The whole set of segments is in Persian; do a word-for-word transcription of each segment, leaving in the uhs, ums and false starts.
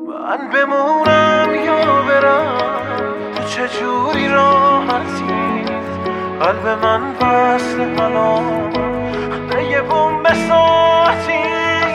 من بمونم یا برم، تو چجوری راحتی؟ قلب من وصل الان به یه بوم ساعتی.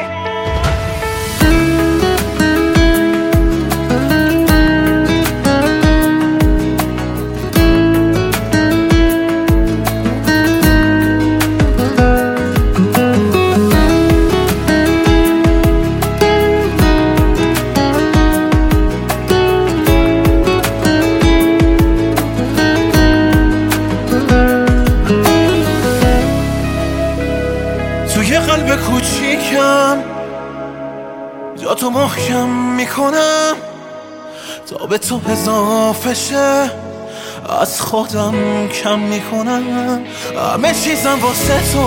توی قلب کوچیکم جا تو محکم میکنم تا به تو اضافه شه، از خودم کم میکنم همه چیزم واسه تو.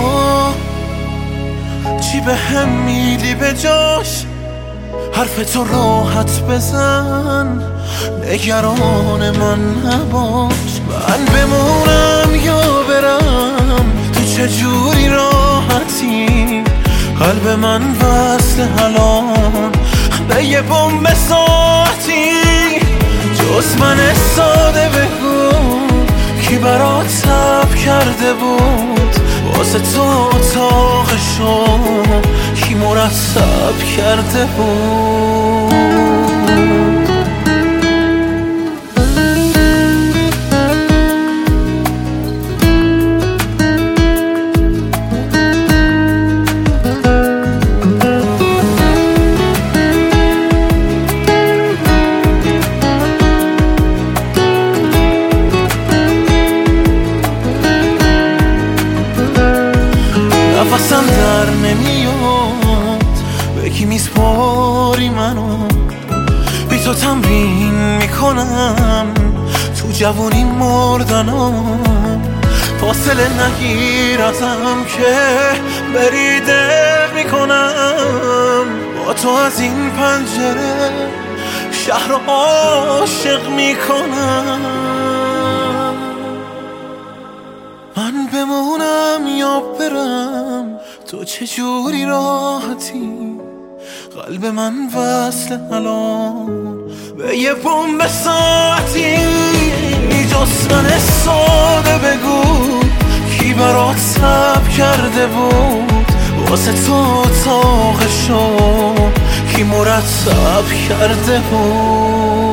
چی به هم میدی به جاش؟ حرف تو راحت بزن، نگران من نباش. من بمونم یا برم، تو چجوری راحتی؟ قلب من وصل الان به یه بوم ساعتی. جز من ساده بگو کی برات صبر کرده بود؟ واسه تو اتاقشو کی مرتب کرده بود؟ نفسم در نمیاد، به کی میسپاری منو؟ بی تو تمرین میکنم تو جوونی مردنم. فاصله نگیر ازم که بری دق میکنم. با تو از این پنجره شهر رو عاشق میکنم. من بمونم یا برم، تو چجوری راحتی؟ قلب من وصل الان به یه بوم ساعتی. جز من ساده بگو کی برات صبر کرده بود؟ واسه تو اتاقشو کی مرتب کرده بود؟